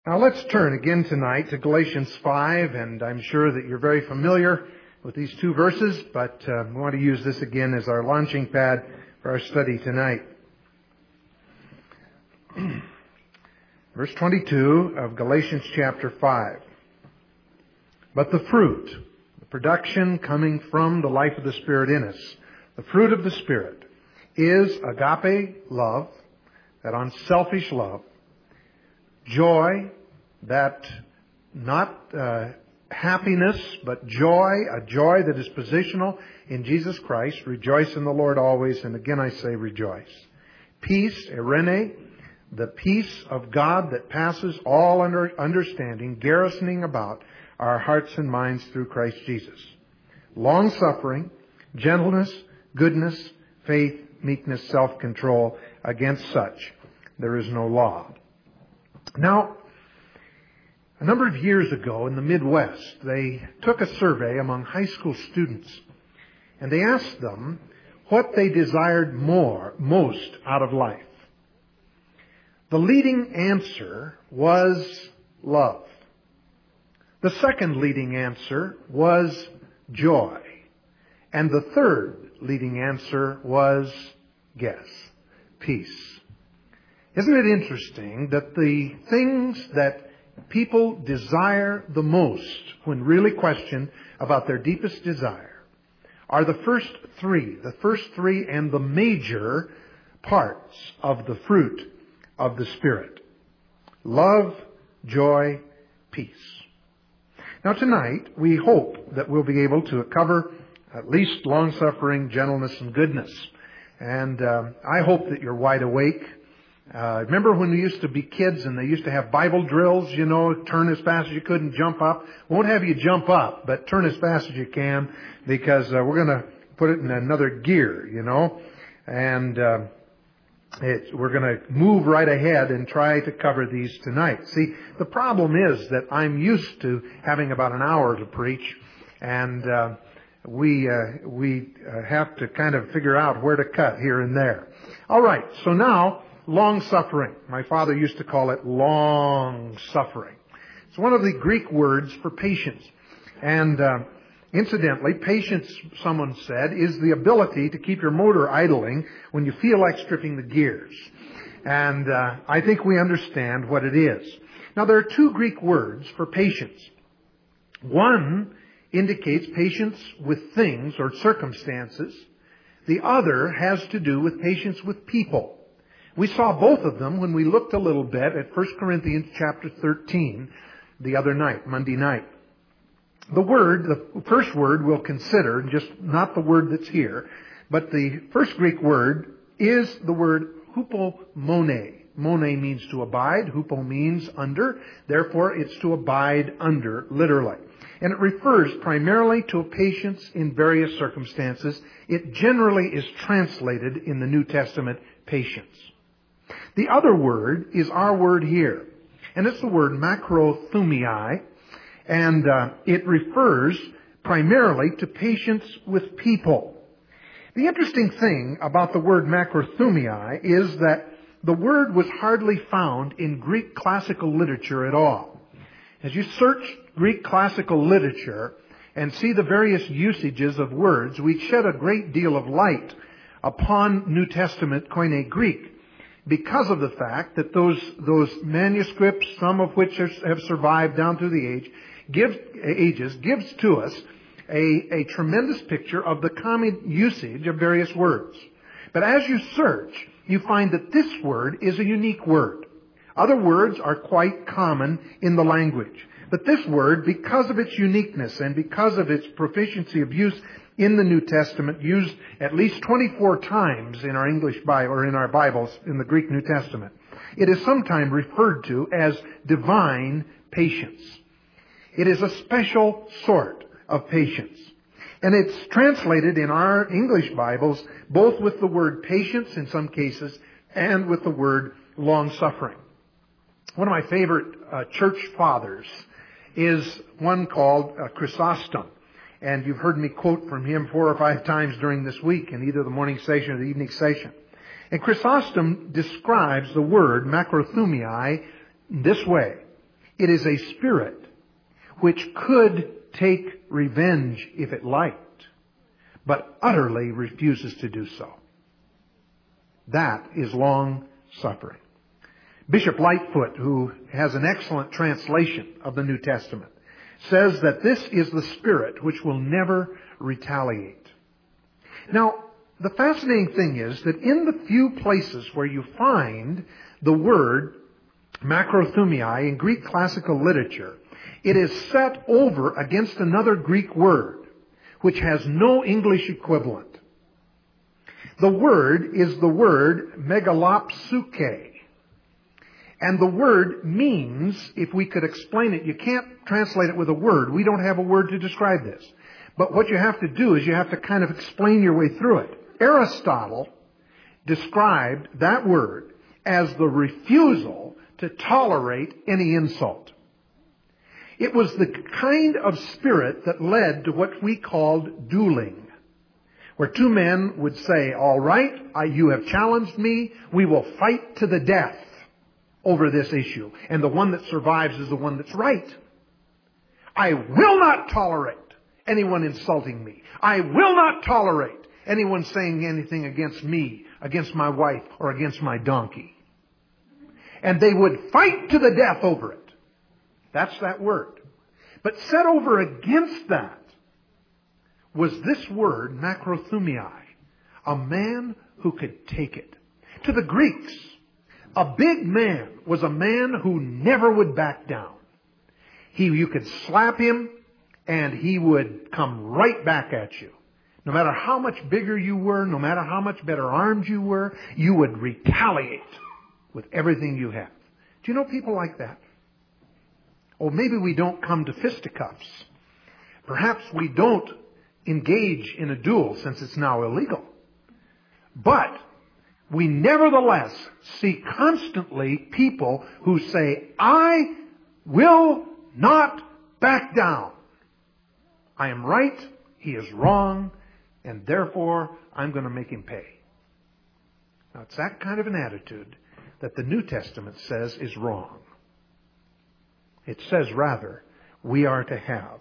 Now let's turn again tonight to Galatians 5, and I'm sure that you're very familiar with these two verses, but we want to use this again as our launching pad for our study tonight. Verse 22 of Galatians chapter 5. But the fruit, the production coming from the life of the Spirit in us, the fruit of the Spirit, is agape love, that unselfish love, joy, that not happiness, but joy, a joy that is positional in Jesus Christ. Rejoice in the Lord always, and again I say rejoice. Peace, eirene, the peace of God that passes all understanding, garrisoning about our hearts and minds through Christ Jesus. Long-suffering, gentleness, goodness, faith, meekness, self-control. Against such there is no law. Now, a number of years ago in the Midwest, they took a survey among high school students, and they asked them what they desired most out of life. The leading answer was love. The second leading answer was joy. And the third leading answer was, guess, peace. Isn't it interesting that the things that people desire the most when really questioned about their deepest desire are the first three and the major parts of the fruit of the Spirit. Love, joy, peace. Now tonight, we hope that we'll be able to cover at least long-suffering, gentleness, and goodness. And I hope that you're wide awake. Remember when we used to be kids and they used to have Bible drills, turn as fast as you could and jump up. Won't have you jump up, but turn as fast as you can because we're going to put it in another gear, and we're going to move right ahead and try to cover these tonight. See, the problem is that I'm used to having about an hour to preach, and we have to kind of figure out where to cut here and there. All right, so now, long-suffering. My father used to call it long-suffering. It's one of the Greek words for patience. And incidentally, patience, someone said, is the ability to keep your motor idling when you feel like stripping the gears. And I think we understand what it is. Now, there are two Greek words for patience. One indicates patience with things or circumstances. The other has to do with patience with people. We saw both of them when we looked a little bit at 1 Corinthians chapter 13 the other night, Monday night. The first word we'll consider, just not the word that's here, but the first Greek word is the word hupomone. Mone means to abide. Hupo means under. Therefore, it's to abide under, literally. And it refers primarily to a patience in various circumstances. It generally is translated in the New Testament patience. The other word is our word here, and it's the word macrothumai, and it refers primarily to patience with people. The interesting thing about the word macrothumai is that the word was hardly found in Greek classical literature at all. As you search Greek classical literature and see the various usages of words, we shed a great deal of light upon New Testament Koine Greek, because of the fact that those manuscripts, some of which have survived down through the ages, gives to us a tremendous picture of the common usage of various words. But as you search, you find that this word is a unique word. Other words are quite common in the language. But this word, because of its uniqueness and because of its proficiency of use in the New Testament, used at least 24 times in our English Bible or in our Bibles in the Greek New Testament, it is sometimes referred to as divine patience. It is a special sort of patience. And it's translated in our English Bibles both with the word patience in some cases and with the word long-suffering. One of my favorite church fathers is one called Chrysostom. And you've heard me quote from him 4 or 5 times during this week in either the morning session or the evening session. And Chrysostom describes the word macrothumai this way. It is a spirit which could take revenge if it liked, but utterly refuses to do so. That is long suffering. Bishop Lightfoot, who has an excellent translation of the New Testament, says that this is the spirit which will never retaliate. Now, the fascinating thing is that in the few places where you find the word macrothumai in Greek classical literature, it is set over against another Greek word, which has no English equivalent. The word is the word megalopsuke. And the word means, if we could explain it, you can't translate it with a word. We don't have a word to describe this. But what you have to do is you have to kind of explain your way through it. Aristotle described that word as the refusal to tolerate any insult. It was the kind of spirit that led to what we called dueling, where two men would say, all right, you have challenged me, we will fight to the death over this issue. And the one that survives is the one that's right. I will not tolerate anyone insulting me. I will not tolerate anyone saying anything against me, against my wife, or against my donkey. And they would fight to the death over it. That's that word. But set over against that was this word, macrothumai, a man who could take it. To the Greeks, a big man was a man who never would back down. You could slap him and he would come right back at you. No matter how much bigger you were, no matter how much better armed you were, you would retaliate with everything you have. Do you know people like that? Or maybe we don't come to fisticuffs. Perhaps we don't engage in a duel since it's now illegal. But we nevertheless see constantly people who say, I will not back down. I am right, he is wrong, and therefore I'm going to make him pay. Now it's that kind of an attitude that the New Testament says is wrong. It says rather, we are to have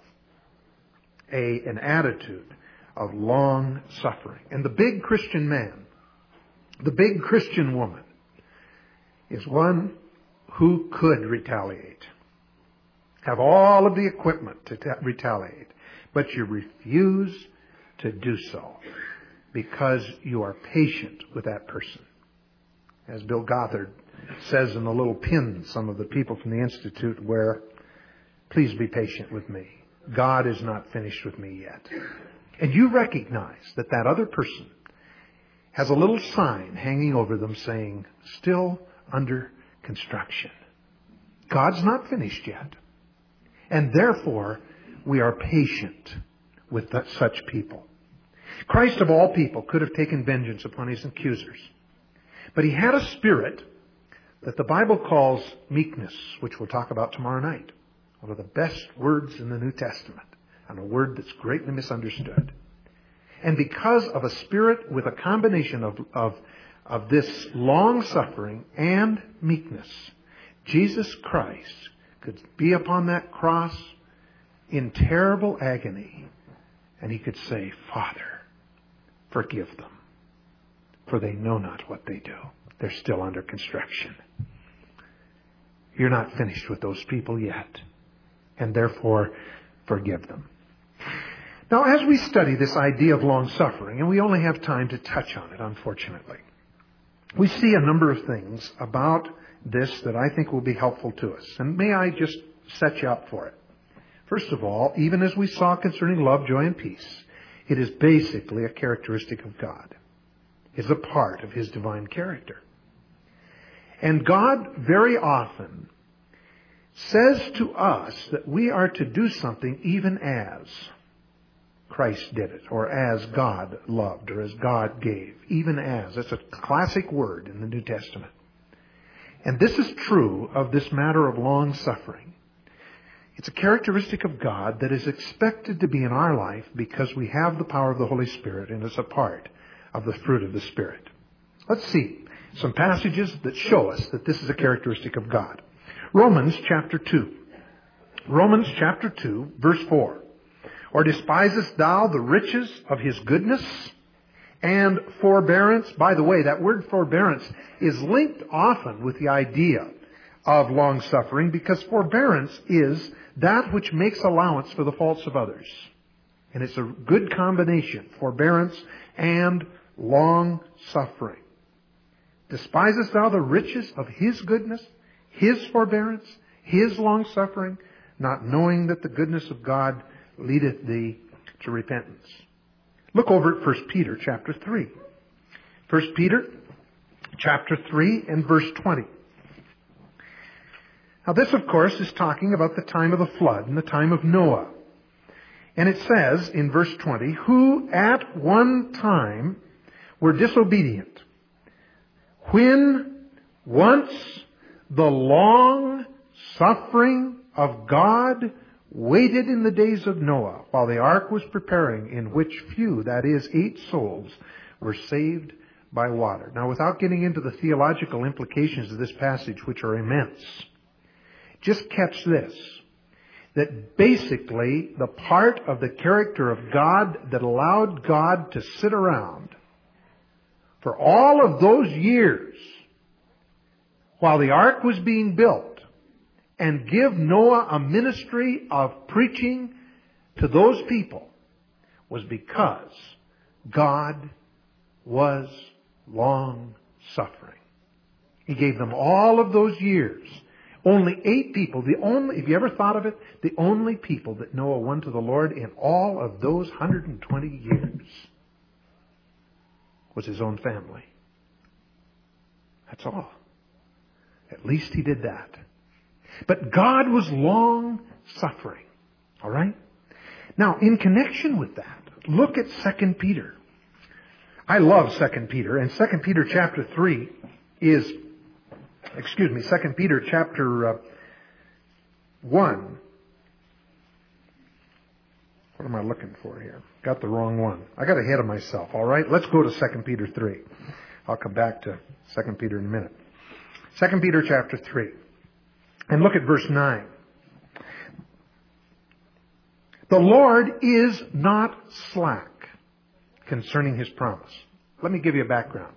an attitude of long suffering. And the big Christian man, the big Christian woman, is one who could retaliate. Have all of the equipment to retaliate. But you refuse to do so because you are patient with that person. As Bill Gothard says in the little pin, some of the people from the Institute wear, please be patient with me. God is not finished with me yet. And you recognize that that other person has a little sign hanging over them saying, still under construction. God's not finished yet. And therefore, we are patient with such people. Christ of all people could have taken vengeance upon his accusers. But he had a spirit that the Bible calls meekness, which we'll talk about tomorrow night. One of the best words in the New Testament, and a word that's greatly misunderstood. And because of a spirit with a combination of this long suffering and meekness, Jesus Christ could be upon that cross in terrible agony, and he could say, Father, forgive them, for they know not what they do. They're still under construction. You're not finished with those people yet, and therefore forgive them. Now, as we study this idea of long suffering, and we only have time to touch on it, unfortunately, we see a number of things about this that I think will be helpful to us. And may I just set you up for it. First of all, even as we saw concerning love, joy, and peace, it is basically a characteristic of God. It's a part of his divine character. And God very often says to us that we are to do something even as Christ did it, or as God loved, or as God gave. Even as. That's a classic word in the New Testament. And this is true of this matter of long suffering. It's a characteristic of God that is expected to be in our life because we have the power of the Holy Spirit and it's a part of the fruit of the Spirit. Let's see some passages that show us that this is a characteristic of God. Romans chapter 2. Romans chapter 2, verse 4. Or despisest thou the riches of his goodness and forbearance? By the way, that word forbearance is linked often with the idea of long-suffering, because forbearance is that which makes allowance for the faults of others. And it's a good combination, forbearance and long-suffering. Despisest thou the riches of his goodness, his forbearance, his long-suffering, not knowing that the goodness of God leadeth thee to repentance? Look over at 1 Peter chapter 3. 1 Peter chapter 3 and verse 20. Now this, of course, is talking about the time of the flood and the time of Noah. And it says in verse 20, who at one time were disobedient, when once the long suffering of God waited in the days of Noah, while the ark was preparing, in which few, that is, 8 souls, were saved by water. Now, without getting into the theological implications of this passage, which are immense, just catch this, that basically the part of the character of God that allowed God to sit around for all of those years while the ark was being built and give Noah a ministry of preaching to those people was because God was long-suffering. He gave them all of those years. Only 8 people, if you ever thought of it, the only people that Noah won to the Lord in all of those 120 years was his own family. That's all. At least he did that. But God was long-suffering. All right? Now, in connection with that, look at 2 Peter. I love 2 Peter, and 2 Peter chapter 3 is, 2 Peter chapter 1. What am I looking for here? Got the wrong one. I got ahead of myself, all right? Let's go to 2 Peter 3. I'll come back to 2 Peter in a minute. 2 Peter chapter 3. And look at verse 9. The Lord is not slack concerning his promise. Let me give you a background.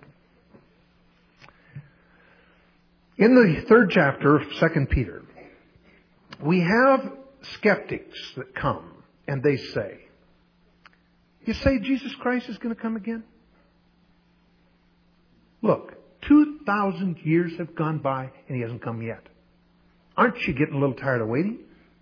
In the 3rd chapter of 2 Peter, we have skeptics that come and they say, you say Jesus Christ is going to come again? Look, 2,000 years have gone by and he hasn't come yet. Aren't you getting a little tired of waiting?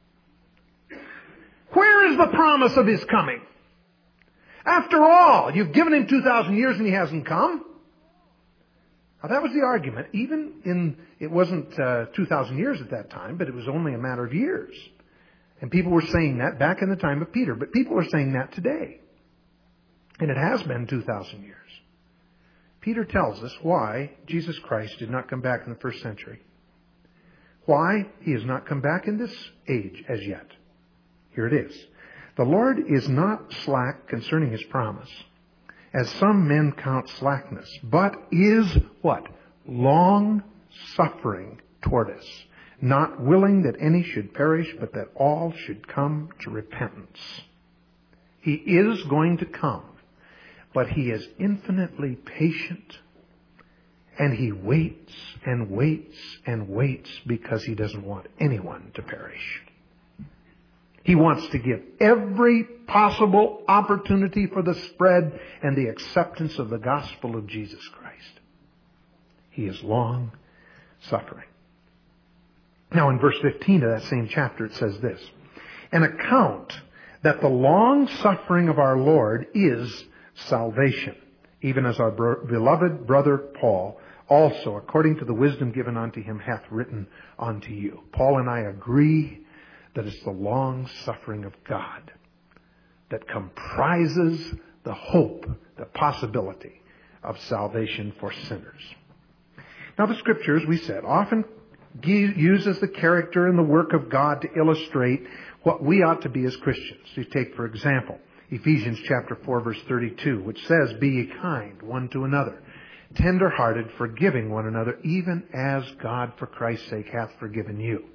Where is the promise of his coming? After all, you've given him 2,000 years and he hasn't come. Now that was the argument. It wasn't 2,000 years at that time, but it was only a matter of years. And people were saying that back in the time of Peter. But people are saying that today. And it has been 2,000 years. Peter tells us why Jesus Christ did not come back in the 1st century. Why he has not come back in this age as yet. Here it is. The Lord is not slack concerning his promise, as some men count slackness, but is what? Long-suffering toward us, not willing that any should perish, but that all should come to repentance. He is going to come, but he is infinitely patient, and he waits and waits and waits because he doesn't want anyone to perish. He wants to give every possible opportunity for the spread and the acceptance of the gospel of Jesus Christ. He is long-suffering. Now in verse 15 of that same chapter it says this, an account that the long-suffering of our Lord is salvation, even as our beloved brother Paul also, according to the wisdom given unto him, hath written unto you. Paul and I agree that it's the long-suffering of God that comprises the hope, the possibility of salvation for sinners. Now the Scriptures, we said, often uses the character and the work of God to illustrate what we ought to be as Christians. You take, for example, Ephesians chapter 4, verse 32, which says, be ye kind one to another, tender-hearted, forgiving one another, even as God for Christ's sake hath forgiven you.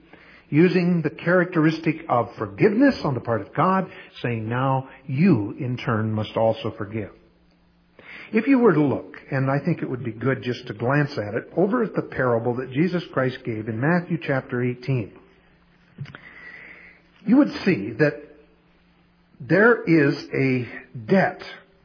using the characteristic of forgiveness on the part of God, saying now you in turn must also forgive. If you were to look, and I think it would be good just to glance at it, over at the parable that Jesus Christ gave in Matthew chapter 18, you would see that there is a debt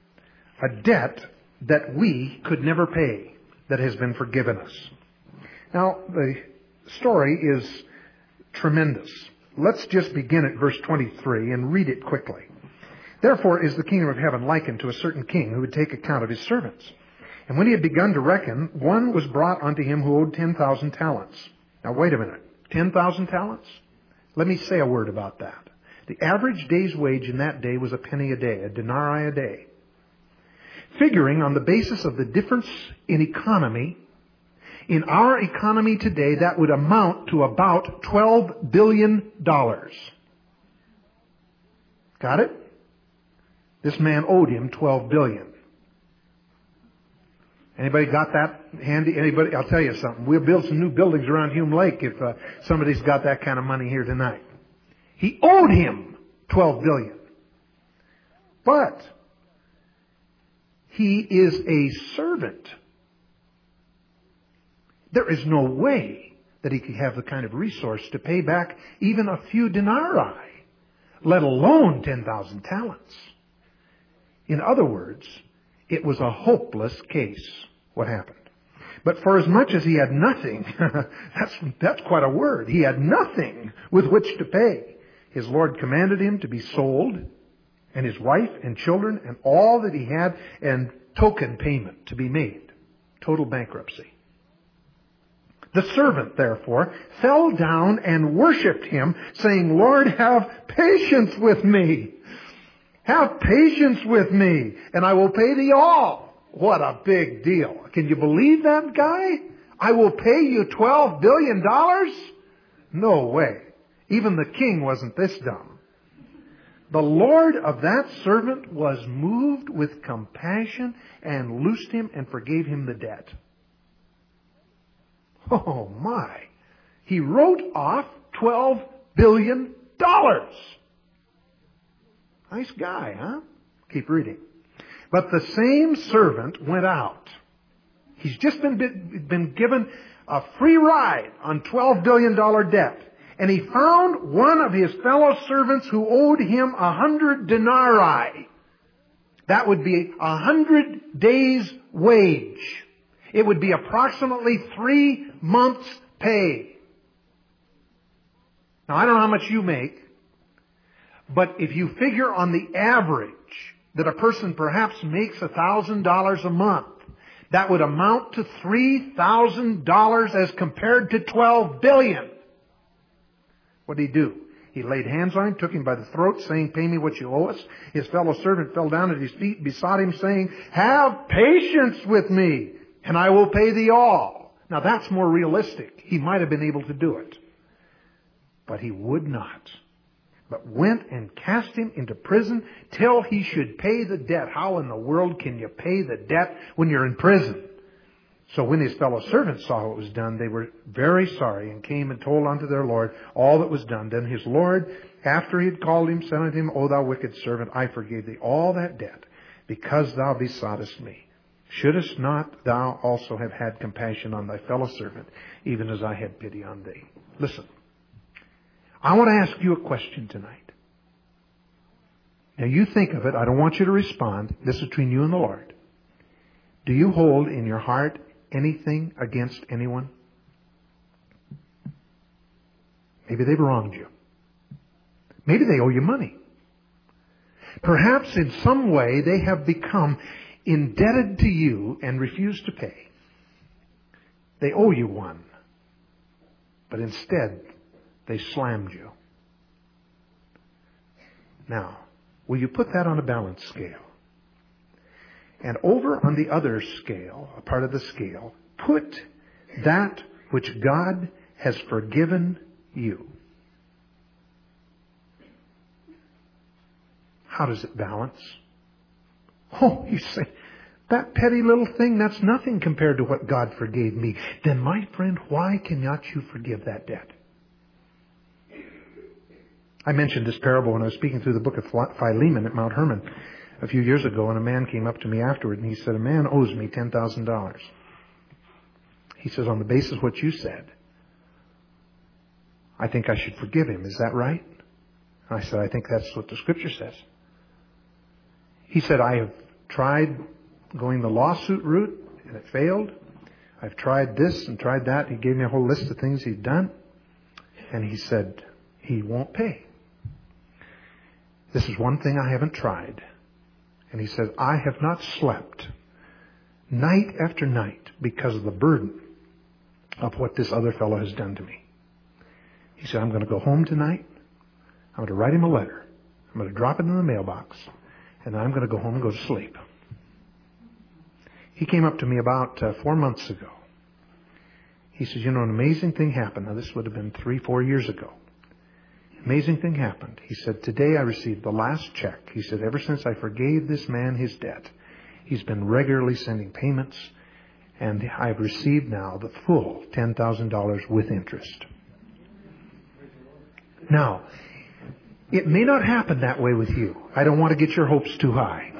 that we could never pay that has been forgiven us. Now, the story is tremendous. Let's just begin at verse 23 and read it quickly. Therefore is the kingdom of heaven likened to a certain king who would take account of his servants. And when he had begun to reckon, one was brought unto him who owed 10,000 talents. Now wait a minute. 10,000 talents? Let me say a word about that. The average day's wage in that day was a penny a day, a denarii a day. Figuring on the basis of the difference in economy, in our economy today, that would amount to about $12 billion. Got it? This man owed him $12 billion. Anybody got that handy? Anybody? I'll tell you something. We'll build some new buildings around Hume Lake if somebody's got that kind of money here tonight. He owed him $12 billion. But he is a servant. There is no way that he could have the kind of resource to pay back even a few denarii, let alone 10,000 talents. In other words, it was a hopeless case, what happened. But for as much as he had nothing, that's quite a word. He had nothing with which to pay. His Lord commanded him to be sold, and his wife and children and all that he had, and token payment to be made. Total bankruptcy. The servant, therefore, fell down and worshipped him, saying, Lord, have patience with me. Have patience with me, and I will pay thee all. What a big deal. Can you believe that guy? I will pay you $12 billion? No way. Even the king wasn't this dumb. The Lord of that servant was moved with compassion and loosed him and forgave him the debt. Oh my. He wrote off $12 billion. Nice guy, huh? Keep reading. But the same servant went out. He's just been given a free ride on $12 billion debt. And he found one of his fellow servants who owed him 100 denarii. That would be 100 days' wage. It would be approximately 3 months' pay. Now, I don't know how much you make, but if you figure on the average that a person perhaps makes $1,000 a month, that would amount to $3,000 as compared to $12 billion. What did he do? He laid hands on him, took him by the throat, saying, pay me what you owe us. His fellow servant fell down at his feet, besought him, saying, have patience with me, and I will pay thee all. Now that's more realistic. He might have been able to do it. But he would not. But went and cast him into prison till he should pay the debt. How in the world can you pay the debt when you're in prison? So when his fellow servants saw what was done, they were very sorry and came and told unto their Lord all that was done. Then his Lord, after he had called him, said unto him, O thou wicked servant, I forgave thee all that debt, because thou besoughtest me. Shouldest not thou also have had compassion on thy fellow servant, even as I had pity on thee? Listen, I want to ask you a question tonight. Now you think of it. I don't want you to respond. This is between you and the Lord. Do you hold in your heart anything against anyone? Maybe they've wronged you. Maybe they owe you money. Perhaps in some way they have become indebted to you and refused to pay. They owe you one. But instead, they slammed you. Now, will you put that on a balance scale? And over on the other scale, a part of the scale, put that which God has forgiven you. How does it balance? Oh, you say, that petty little thing, that's nothing compared to what God forgave me. Then, my friend, why cannot you forgive that debt? I mentioned this parable when I was speaking through the book of Philemon at Mount Hermon a few years ago, and a man came up to me afterward and he said, a man owes me $10,000. He says, on the basis of what you said, I think I should forgive him. Is that right? And I said, I think that's what the Scripture says. He said, I have tried going the lawsuit route and it failed. I've tried this and tried that. He gave me a whole list of things he'd done. And he said, he won't pay. This is one thing I haven't tried. And he said, I have not slept night after night because of the burden of what this other fellow has done to me. He said, I'm going to go home tonight. I'm going to write him a letter. I'm going to drop it in the mailbox. And I'm going to go home and go to sleep. He came up to me about 4 months ago. He says, an amazing thing happened. Now, this would have been 3-4 years ago. Amazing thing happened. He said, today I received the last check. He said, ever since I forgave this man his debt, he's been regularly sending payments, and I've received now the full $10,000 with interest. Now, it may not happen that way with you. I don't want to get your hopes too high.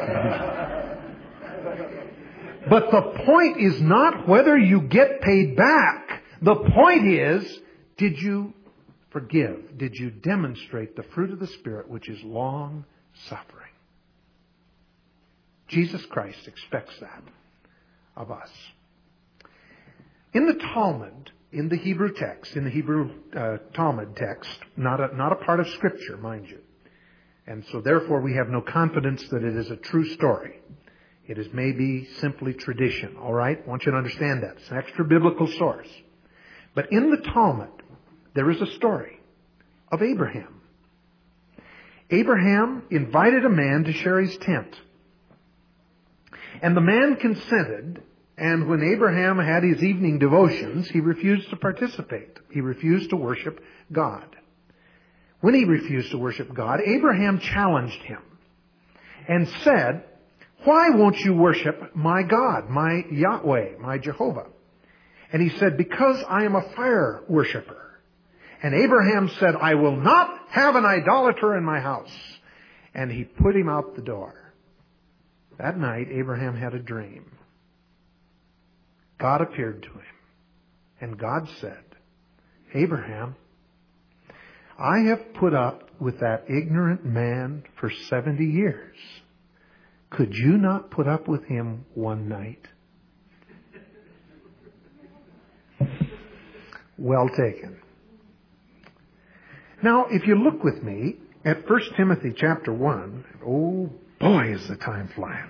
But the point is not whether you get paid back. The point is, did you forgive? Did you demonstrate the fruit of the Spirit, which is long suffering? Jesus Christ expects that of us. In the Talmud, in the Hebrew text, in the Hebrew Talmud text, not a part of Scripture, mind you. And so therefore we have no confidence that it is a true story. It is maybe simply tradition, all right? I want you to understand that. It's an extra biblical source. But in the Talmud, there is a story of Abraham. Abraham invited a man to share his tent. And the man consented, and when Abraham had his evening devotions, he refused to participate. He refused to worship God. When he refused to worship God, Abraham challenged him and said, why won't you worship my God, my Yahweh, my Jehovah? And he said, because I am a fire worshiper. And Abraham said, I will not have an idolater in my house. And he put him out the door. That night, Abraham had a dream. God appeared to him. And God said, Abraham, I have put up with that ignorant man for 70 years. Could you not put up with him one night? Well taken. Now, if you look with me at 1 Timothy chapter 1, oh boy, is the time flying.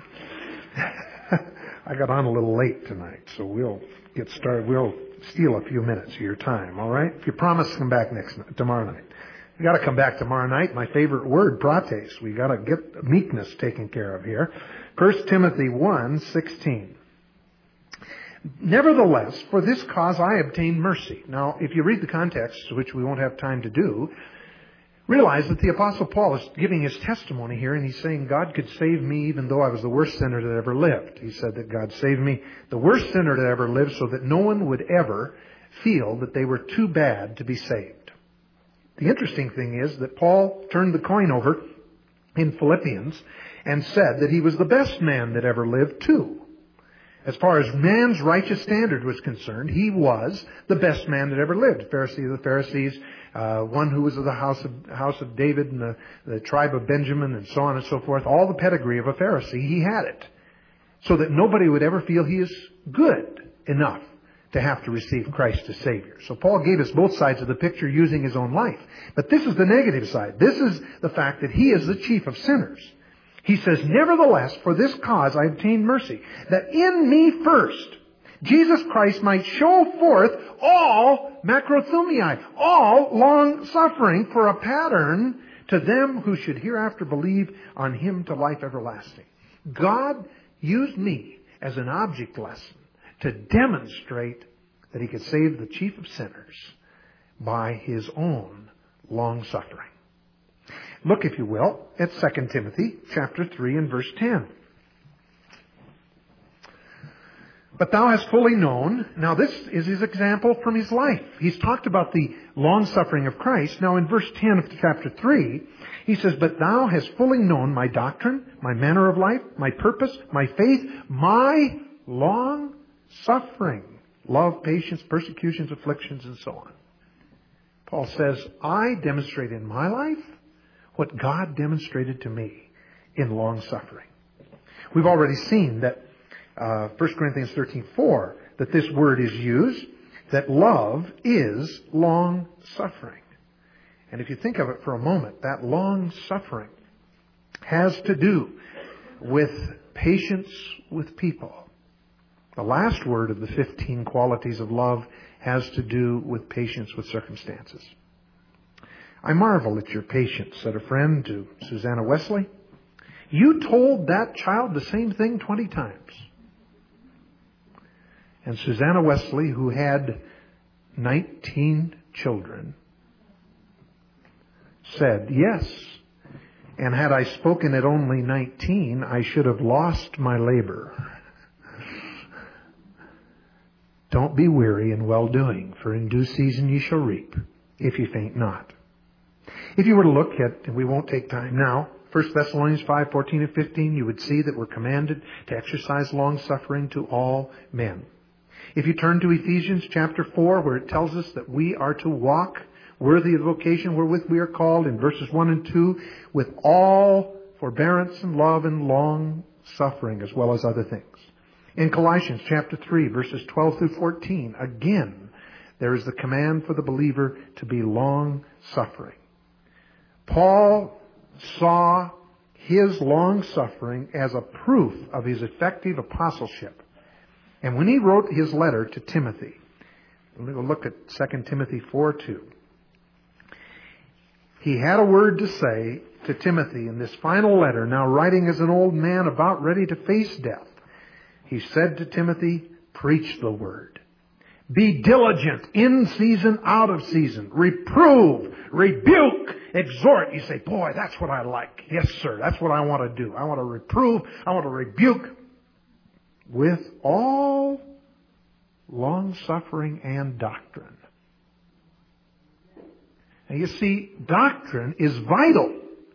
I got on a little late tonight, so we'll get started. We'll steal a few minutes of your time, all right? If you promise to come back tomorrow night. You got to come back tomorrow night. My favorite word, prates. We got to get meekness taken care of here. 1 Timothy 1:16. Nevertheless, for this cause I obtained mercy. Now, if you read the context, which we won't have time to do, realize that the Apostle Paul is giving his testimony here, and he's saying God could save me even though I was the worst sinner that ever lived. He said that God saved me, the worst sinner that ever lived, so that no one would ever feel that they were too bad to be saved. The interesting thing is that Paul turned the coin over in Philippians and said that he was the best man that ever lived too. As far as man's righteous standard was concerned, he was the best man that ever lived. Pharisee of the Pharisees, one who was of the house of David and the tribe of Benjamin and so on and so forth. All the pedigree of a Pharisee, he had it. So that nobody would ever feel he is good enough to have to receive Christ as Savior. So Paul gave us both sides of the picture using his own life. But this is the negative side. This is the fact that he is the chief of sinners. He says, nevertheless, for this cause I obtained mercy, that in me first Jesus Christ might show forth all macrothumii, all long suffering, for a pattern to them who should hereafter believe on him to life everlasting. God used me as an object lesson to demonstrate that he could save the chief of sinners by his own long suffering. Look, if you will, at 2 Timothy chapter 3 and verse 10. But thou hast fully known. Now this is his example from his life. He's talked about the long suffering of Christ. Now in verse 10 of chapter 3, he says, but thou hast fully known my doctrine, my manner of life, my purpose, my faith, my long suffering, love, patience, persecutions, afflictions, and so on. Paul says, I demonstrate in my life what God demonstrated to me in long suffering. We've already seen that 1 Corinthians 13:4, that this word is used, that love is long suffering. And if you think of it for a moment, that long suffering has to do with patience with people. The last word of the 15 qualities of love has to do with patience with circumstances. I marvel at your patience, said a friend to Susanna Wesley. You told that child the same thing 20 times. And Susanna Wesley, who had 19 children, said, yes, and had I spoken at only 19, I should have lost my labor. Don't be weary in well-doing, for in due season ye shall reap, if ye faint not. If you were to look at, and we won't take time now, 1 Thessalonians 5:14 and 15, you would see that we're commanded to exercise long-suffering to all men. If you turn to Ephesians chapter 4, where it tells us that we are to walk worthy of the vocation wherewith we are called, in verses 1 and 2, with all forbearance and love and long suffering, as well as other things. In Colossians chapter 3, verses 12 through 14, again, there is the command for the believer to be long suffering. Paul saw his long suffering as a proof of his effective apostleship. And when he wrote his letter to Timothy, we'll look at 2 Timothy 4:2. He had a word to say to Timothy in this final letter, now writing as an old man about ready to face death. He said to Timothy, preach the word. Be diligent in season, out of season. Reprove, rebuke, exhort. You say, boy, that's what I like. Yes, sir. That's what I want to do. I want to reprove. I want to rebuke with all long-suffering and doctrine. Now you see, doctrine is vital,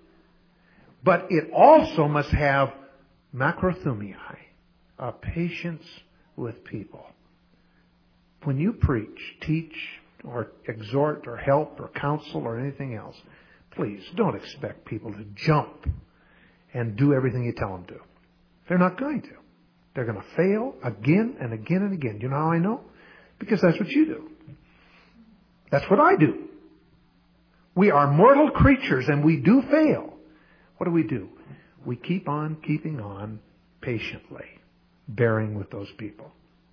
but it also must have macrothumii, a patience with people. When you preach, teach, or exhort, or help, or counsel, or anything else, please don't expect people to jump and do everything you tell them to. They're not going to. They're going to fail again and again and again. You know how I know? Because that's what you do. That's what I do. We are mortal creatures and we do fail. What do? We keep on keeping on patiently, bearing with those people.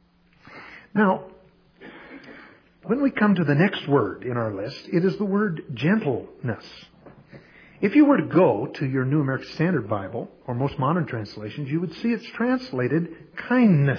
Now, when we come to the next word in our list, it is the word gentleness. If you were to go to your New American Standard Bible, or most modern translations, you would see it's translated kindness.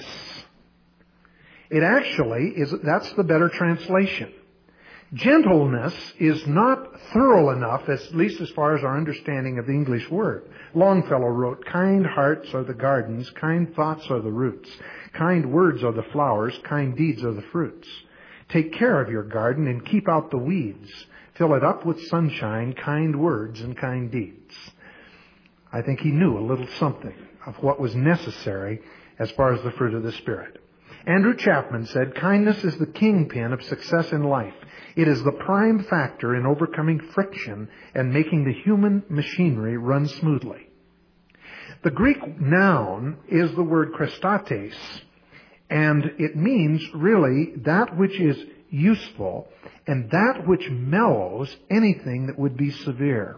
It actually is, that's the better translation. Gentleness is not thorough enough, at least as far as our understanding of the English word. Longfellow wrote, kind hearts are the gardens, kind thoughts are the roots, kind words are the flowers, kind deeds are the fruits. Take care of your garden and keep out the weeds. Fill it up with sunshine, kind words, and kind deeds. I think he knew a little something of what was necessary as far as the fruit of the Spirit. Andrew Chapman said, kindness is the kingpin of success in life. It is the prime factor in overcoming friction and making the human machinery run smoothly. The Greek noun is the word chrestates, and it means really that which is useful and that which mellows anything that would be severe.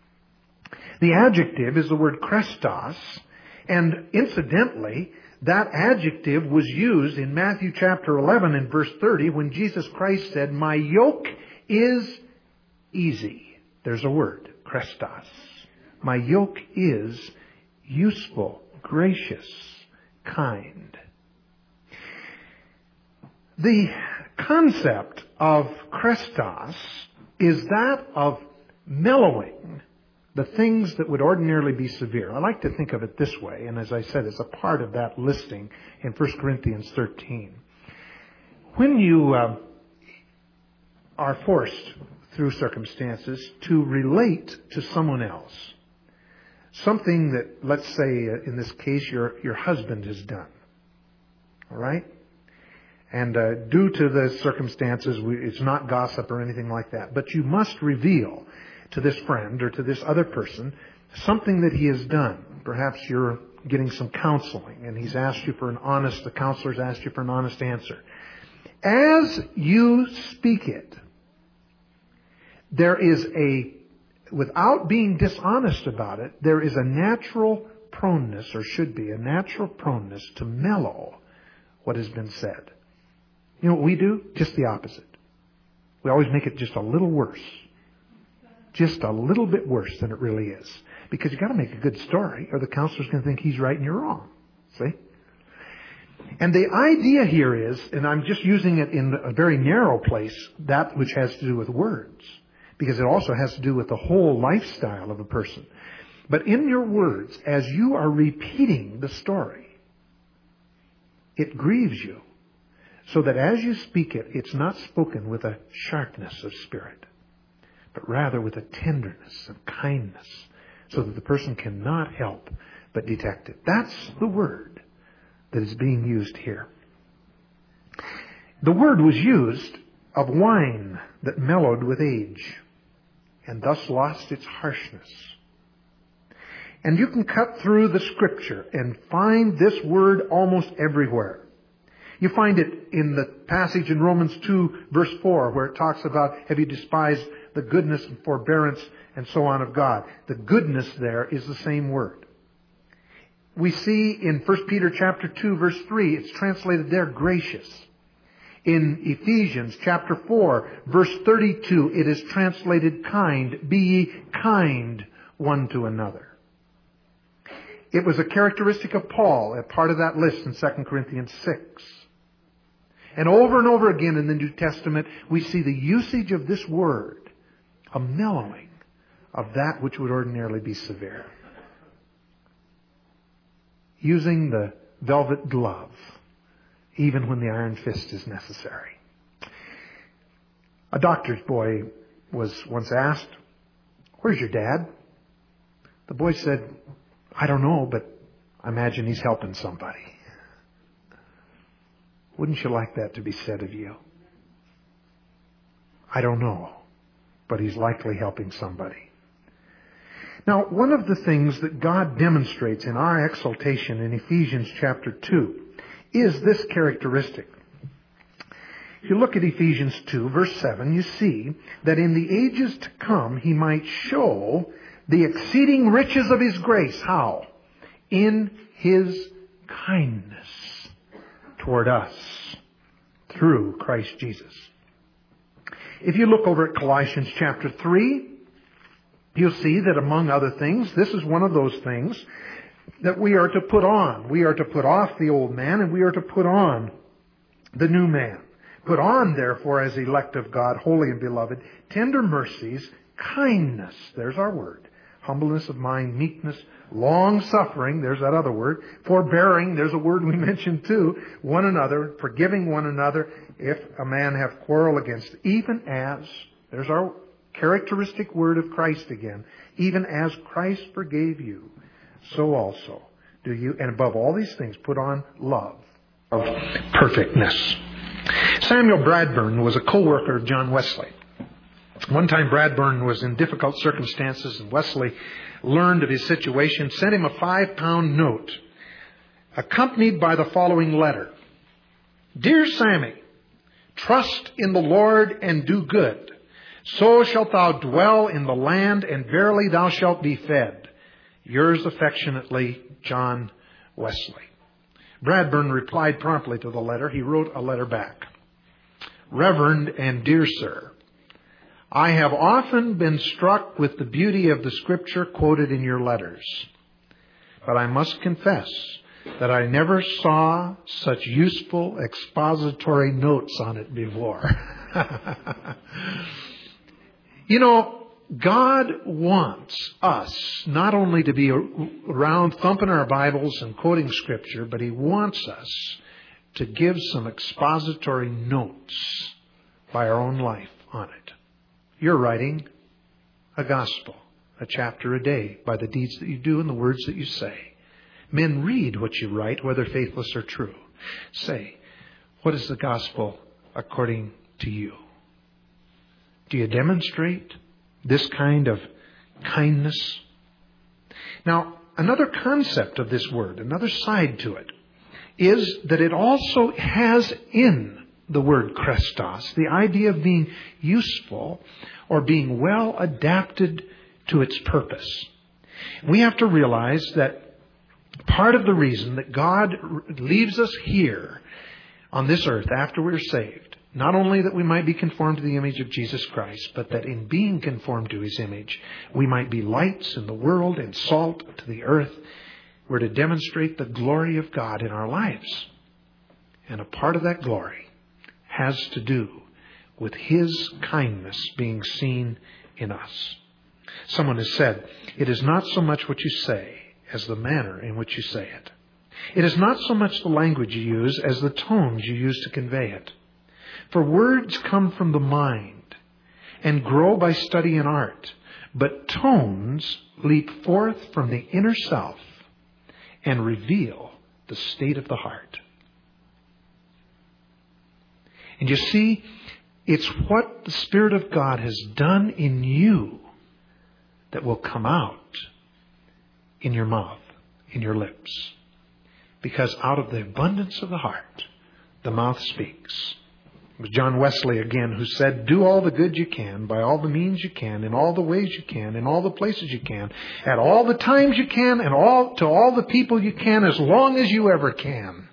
The adjective is the word chrestos, and incidentally, that adjective was used in Matthew chapter 11 and verse 30 when Jesus Christ said, my yoke is easy. There's a word, chrestos. My yoke is useful, gracious, kind. The concept of chrestos is that of mellowing the things that would ordinarily be severe. I like to think of it this way, and as I said, it's a part of that listing in 1 Corinthians 13. When you are forced through circumstances to relate to someone else, something that, let's say, in this case, your husband has done, all right? And due to the circumstances, it's not gossip or anything like that, but you must reveal to this friend or to this other person something that he has done. Perhaps you're getting some counseling and he's asked you for the counselor's asked you for an honest answer. As you speak it, there is without being dishonest about it, there is a natural proneness, or should be a natural proneness, to mellow what has been said. You know what we do? Just the opposite. We always make it just a little worse. Just a little bit worse than it really is. Because you've got to make a good story, or the counselor's going to think he's right and you're wrong. See? And the idea here is, and I'm just using it in a very narrow place, that which has to do with words. Because it also has to do with the whole lifestyle of a person. But in your words, as you are repeating the story, it grieves you. So that as you speak it, it's not spoken with a sharpness of spirit, but rather with a tenderness and kindness, so that the person cannot help but detect it. That's the word that is being used here. The word was used of wine that mellowed with age, and thus lost its harshness. And you can cut through the Scripture and find this word almost everywhere. You find it in the passage in Romans 2, verse 4, where it talks about, have you despised the goodness and forbearance and so on of God. The goodness there is the same word. We see in 1 Peter chapter 2, verse 3, it's translated there, gracious. In Ephesians chapter 4, verse 32, it is translated kind. Be ye kind one to another. It was a characteristic of Paul, a part of that list in 2 Corinthians 6. And over again in the New Testament, we see the usage of this word, a mellowing of that which would ordinarily be severe. Using the velvet glove, even when the iron fist is necessary. A doctor's boy was once asked, "Where's your dad?" The boy said, "I don't know, but I imagine he's helping somebody." Wouldn't you like that to be said of you? I don't know, but he's likely helping somebody. Now, one of the things that God demonstrates in our exaltation in Ephesians chapter 2 is this characteristic. If you look at Ephesians 2, verse 7, you see that in the ages to come He might show the exceeding riches of His grace. How? In His kindness toward us through Christ Jesus. If you look over at Colossians chapter 3, you'll see that among other things, this is one of those things that we are to put on. We are to put off the old man and we are to put on the new man. Put on, therefore, as elect of God, holy and beloved, tender mercies, kindness, there's our word, humbleness of mind, meekness, long-suffering, there's that other word, forbearing, there's a word we mentioned too, one another, forgiving one another, if a man have quarrel against, even as, there's our characteristic word of Christ again, even as Christ forgave you, so also do you, and above all these things, put on love of perfectness. Samuel Bradburn was a co-worker of John Wesley. One time Bradburn was in difficult circumstances and Wesley learned of his situation, sent him a 5-pound note accompanied by the following letter. Dear Sammy, trust in the Lord and do good. So shalt thou dwell in the land, and verily thou shalt be fed. Yours affectionately, John Wesley. Bradburn replied promptly to the letter. He wrote a letter back. Reverend and dear sir, I have often been struck with the beauty of the Scripture quoted in your letters, but I must confess that I never saw such useful expository notes on it before. You know, God wants us not only to be around thumping our Bibles and quoting Scripture, but He wants us to give some expository notes by our own life on it. You're writing a gospel, a chapter a day, by the deeds that you do and the words that you say. Men read what you write, whether faithless or true. Say, what is the gospel according to you? Do you demonstrate this kind of kindness? Now, another concept of this word, another side to it, is that it also has in the word Christos the idea of being useful or being well adapted to its purpose. We have to realize that part of the reason that God leaves us here on this earth after we're saved, not only that we might be conformed to the image of Jesus Christ, but that in being conformed to His image, we might be lights in the world and salt to the earth. We're to demonstrate the glory of God in our lives. And a part of that glory has to do with His kindness being seen in us. Someone has said, it is not so much what you say as the manner in which you say it. It is not so much the language you use as the tones you use to convey it. For words come from the mind and grow by study and art, but tones leap forth from the inner self and reveal the state of the heart. And you see, it's what the Spirit of God has done in you that will come out in your mouth, in your lips. Because out of the abundance of the heart, the mouth speaks. It was John Wesley again who said, do all the good you can, by all the means you can, in all the ways you can, in all the places you can, at all the times you can, and to all the people you can, as long as you ever can.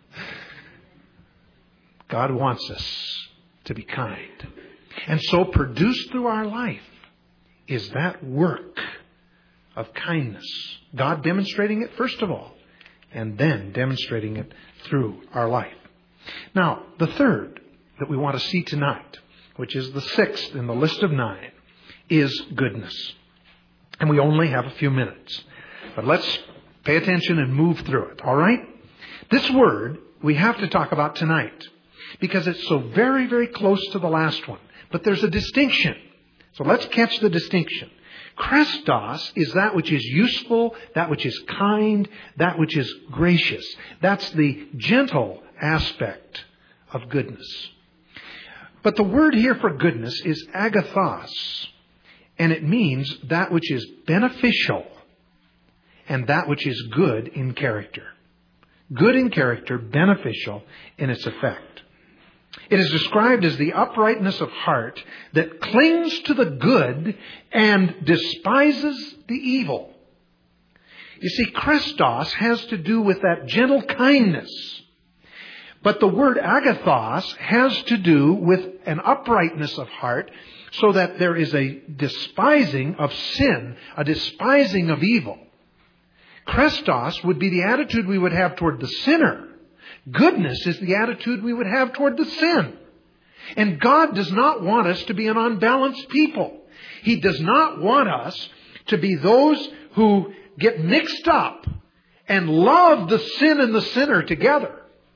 God wants us to be kind. And so produced through our life is that work of kindness. God demonstrating it first of all, and then demonstrating it through our life. Now, the third that we want to see tonight, which is the sixth in the list of 9, is goodness. And we only have a few minutes. But let's pay attention and move through it, all right? This word we have to talk about tonight because it's so very, very close to the last one. But there's a distinction. So let's catch the distinction. Christos is that which is useful, that which is kind, that which is gracious. That's the gentle aspect of goodness. But the word here for goodness is agathos, and it means that which is beneficial and that which is good in character. Good in character, beneficial in its effect. It is described as the uprightness of heart that clings to the good and despises the evil. You see, Christos has to do with that gentle kindness. But the word agathos has to do with an uprightness of heart so that there is a despising of sin, a despising of evil. Christos would be the attitude we would have toward the sinner. Goodness is the attitude we would have toward the sin. And God does not want us to be an unbalanced people. He does not want us to be those who get mixed up and love the sin and the sinner together,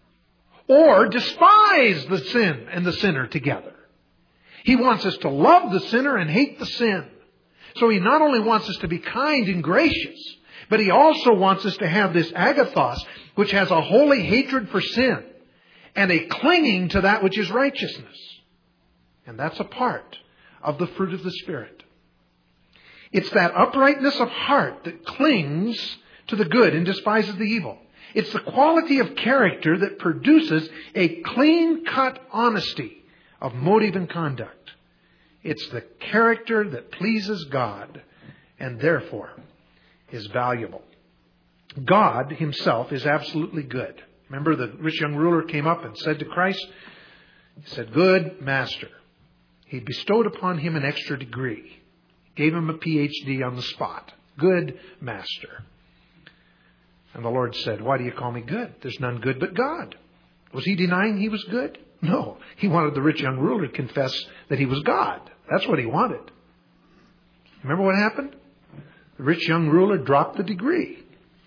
or despise the sin and the sinner together. He wants us to love the sinner and hate the sin. So He not only wants us to be kind and gracious, but He also wants us to have this agathos, which has a holy hatred for sin and a clinging to that which is righteousness. And that's a part of the fruit of the Spirit. It's that uprightness of heart that clings to the good and despises the evil. It's the quality of character that produces a clean-cut honesty of motive and conduct. It's the character that pleases God and therefore is valuable. God Himself is absolutely good. Remember, the rich young ruler came up and said to Christ, he said, "Good Master." He bestowed upon him an extra degree. Gave him a PhD on the spot. Good Master. And the Lord said, "Why do you call me good? There's none good but God." Was He denying He was good? No. He wanted the rich young ruler to confess that He was God. That's what He wanted. Remember what happened? The rich young ruler dropped the degree.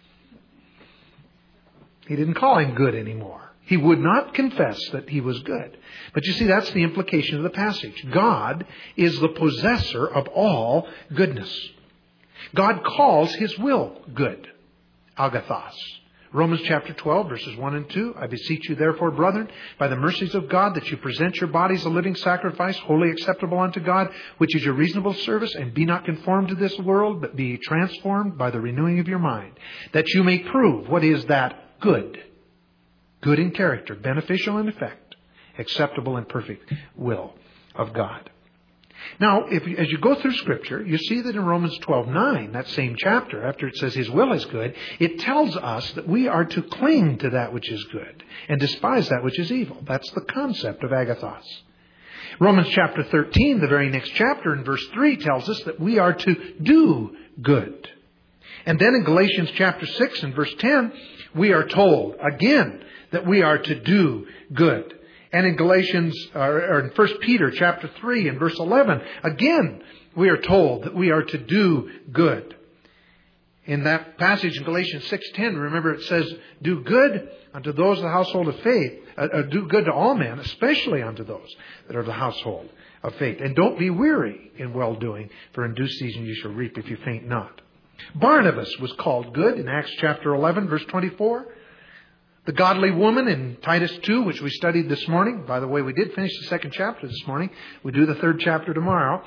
He didn't call him good anymore. He would not confess that he was good. But you see, that's the implication of the passage. God is the possessor of all goodness. God calls His will good. Agathos. Romans chapter 12, verses 1 and 2. I beseech you, therefore, brethren, by the mercies of God, that you present your bodies a living sacrifice, wholly acceptable unto God, which is your reasonable service, and be not conformed to this world, but be transformed by the renewing of your mind, that you may prove what is that good. Good in character, beneficial in effect, acceptable and perfect will of God. Now, as you go through Scripture, you see that in Romans 12:9, that same chapter, after it says His will is good, it tells us that we are to cling to that which is good and despise that which is evil. That's the concept of agathos. Romans chapter 13, the very next chapter, in verse 3, tells us that we are to do good. And then in Galatians chapter 6 and verse 10, we are told again that we are to do good. And in in 1 Peter chapter 3 and verse 11, again, we are told that we are to do good. In that passage in Galatians 6:10, remember it says, do good unto those of the household of faith, do good to all men, especially unto those that are the household of faith. And don't be weary in well-doing, for in due season you shall reap if you faint not. Barnabas was called good in Acts chapter 11, verse 24. The godly woman in Titus 2, which we studied this morning. By the way, we did finish the second chapter this morning. We do the third chapter tomorrow.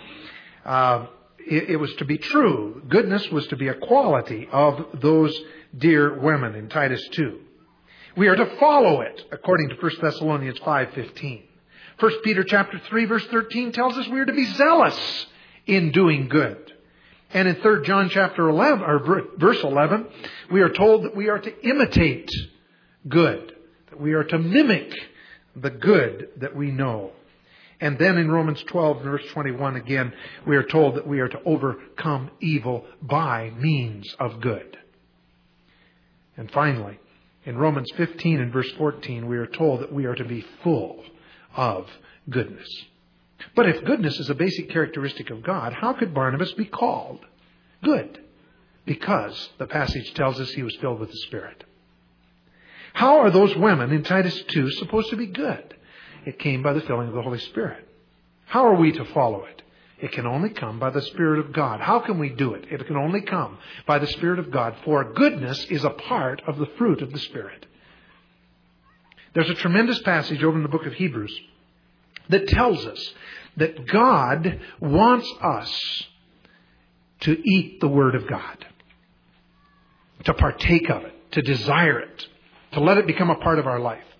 It was to be true. Goodness was to be a quality of those dear women in Titus 2. We are to follow it, according to 1 Thessalonians 5:15. 1 Peter chapter 3, verse 13 tells us we are to be zealous in doing good. And in 3 John chapter 11, or verse 11, we are told that we are to imitate good, that we are to mimic the good that we know. And then in Romans 12, verse 21, again, we are told that we are to overcome evil by means of good. And finally, in Romans 15 and verse 14, we are told that we are to be full of goodness. But if goodness is a basic characteristic of God, how could Barnabas be called good? Because the passage tells us he was filled with the Spirit. How are those women in Titus 2 supposed to be good? It came by the filling of the Holy Spirit. How are we to follow it? It can only come by the Spirit of God. How can we do it? It can only come by the Spirit of God, for goodness is a part of the fruit of the Spirit. There's a tremendous passage over in the book of Hebrews that tells us that God wants us to eat the Word of God, to partake of it, to desire it, to let it become a part of our life,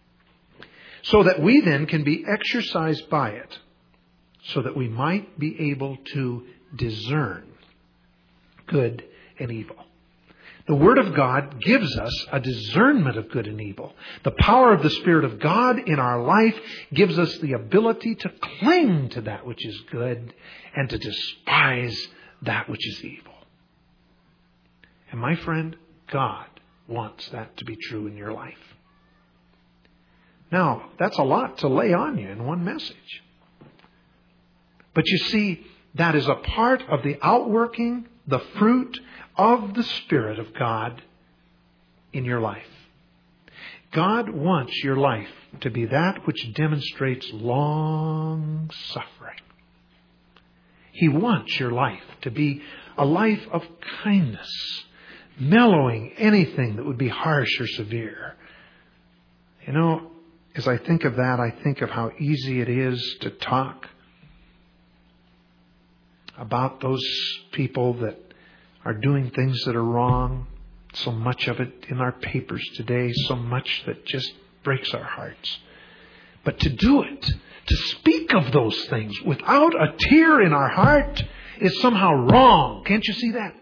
so that we then can be exercised by it, so that we might be able to discern good and evil. The Word of God gives us a discernment of good and evil. The power of the Spirit of God in our life gives us the ability to cling to that which is good and to despise that which is evil. And my friend, God wants that to be true in your life. Now, that's a lot to lay on you in one message. But you see, that is a part of the outworking, the fruit of the Spirit of God in your life. God wants your life to be that which demonstrates long suffering. He wants your life to be a life of kindness, mellowing anything that would be harsh or severe. You know, as I think of that, I think of how easy it is to talk about those people that are doing things that are wrong. So much of it in our papers today, so much that just breaks our hearts. But to do it, to speak of those things without a tear in our heart is somehow wrong. Can't you see that?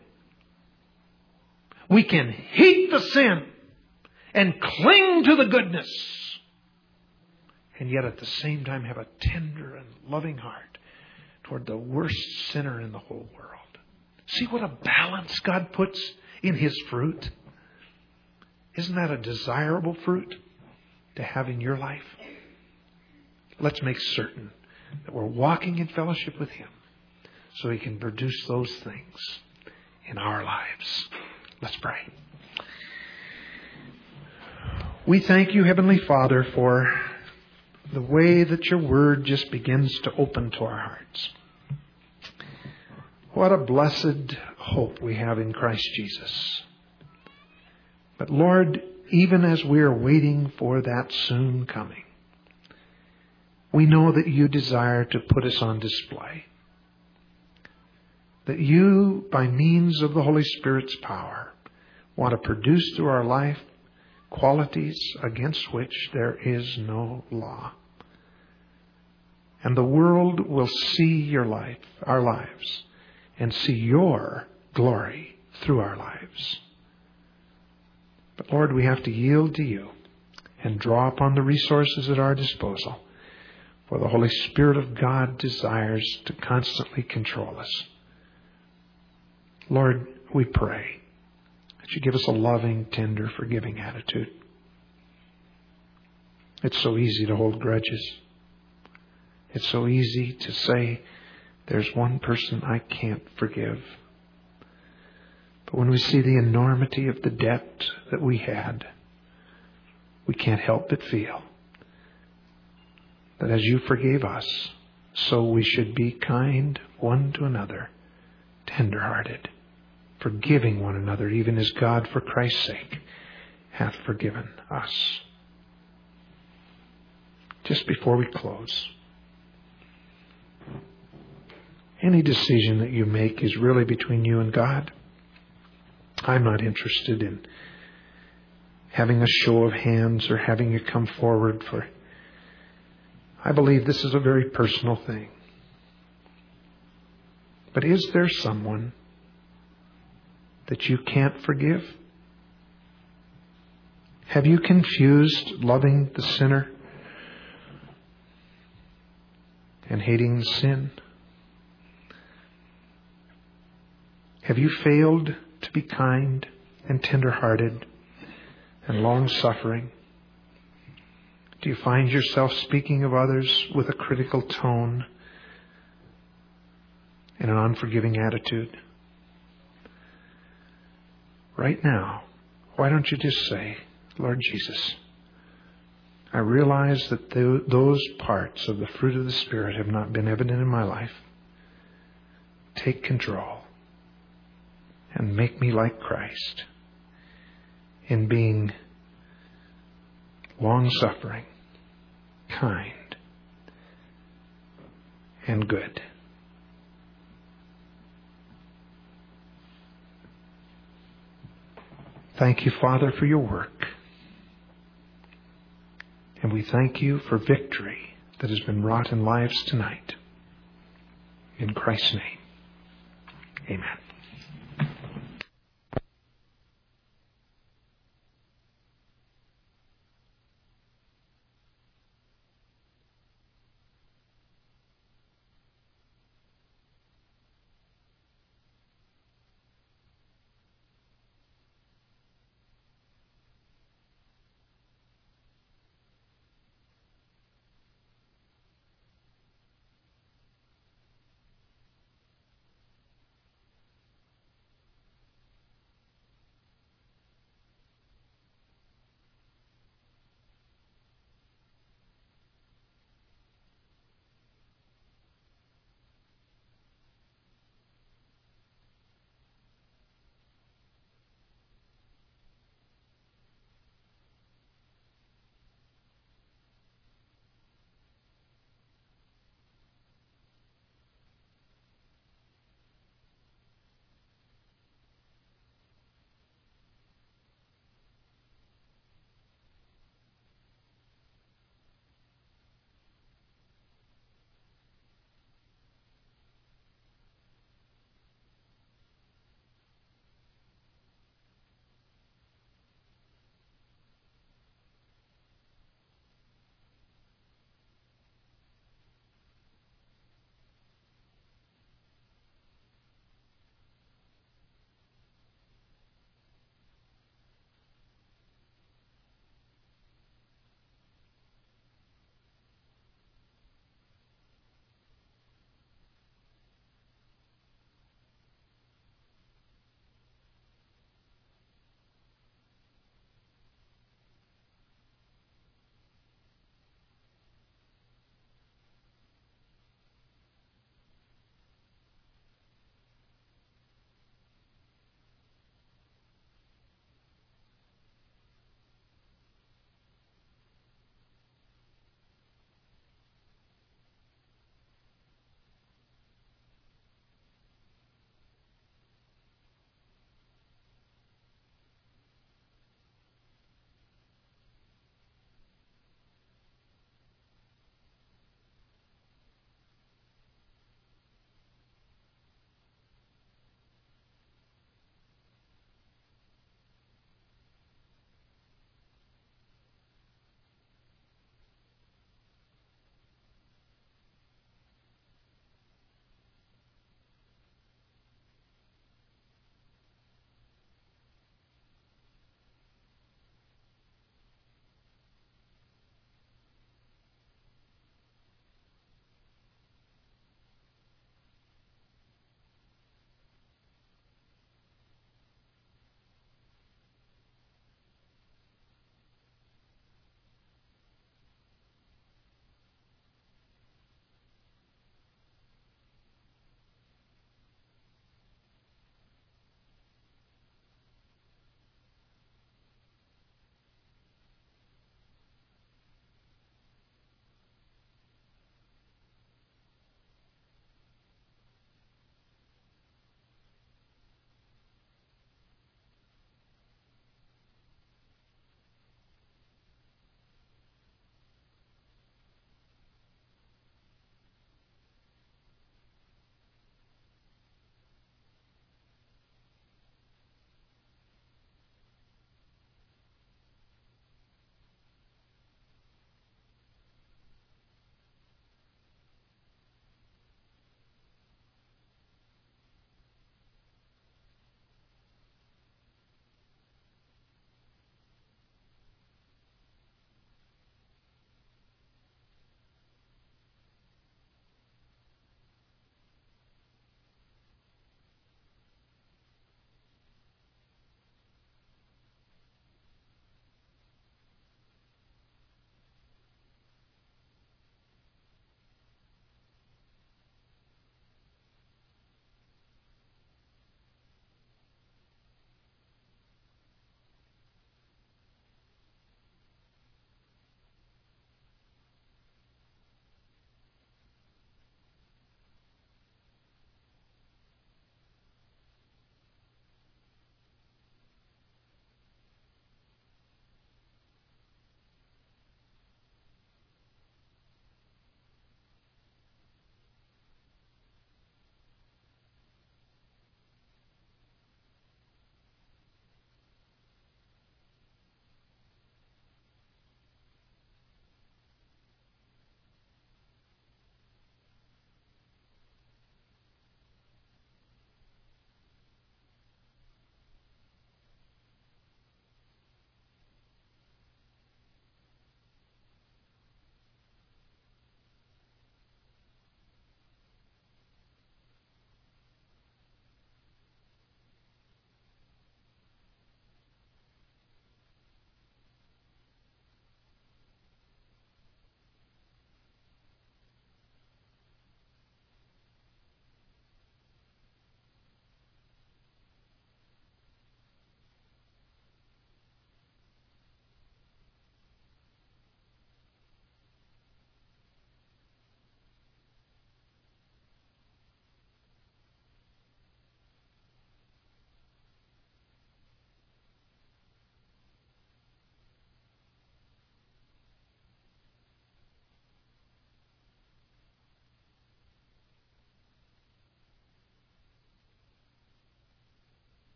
We can hate the sin and cling to the goodness, and yet at the same time have a tender and loving heart toward the worst sinner in the whole world. See what a balance God puts in His fruit? Isn't that a desirable fruit to have in your life? Let's make certain that we're walking in fellowship with Him so He can produce those things in our lives. Let's pray. We thank you, Heavenly Father, for the way that your word just begins to open to our hearts. What a blessed hope we have in Christ Jesus. But Lord, even as we are waiting for that soon coming, we know that you desire to put us on display. That you, by means of the Holy Spirit's power, want to produce through our life qualities against which there is no law. And the world will see your life, our lives, and see your glory through our lives. But Lord, we have to yield to you and draw upon the resources at our disposal, for the Holy Spirit of God desires to constantly control us. Lord, we pray that you give us a loving, tender, forgiving attitude. It's so easy to hold grudges. It's so easy to say, there's one person I can't forgive. But when we see the enormity of the debt that we had, we can't help but feel that as you forgave us, so we should be kind one to another, tender-hearted, forgiving one another, even as God, for Christ's sake, hath forgiven us. Just before we close, any decision that you make is really between you and God. I'm not interested in having a show of hands or having you come forward for. I believe this is a very personal thing. But is there someone that you can't forgive? Have you confused loving the sinner and hating the sin? Have you failed to be kind and tender-hearted and long-suffering? Do you find yourself speaking of others with a critical tone and an unforgiving attitude? Right now, why don't you just say, Lord Jesus, I realize that those parts of the fruit of the Spirit have not been evident in my life. Take control and make me like Christ in being long-suffering, kind, and good. Thank you, Father, for your work. And we thank you for victory that has been wrought in lives tonight. In Christ's name, amen.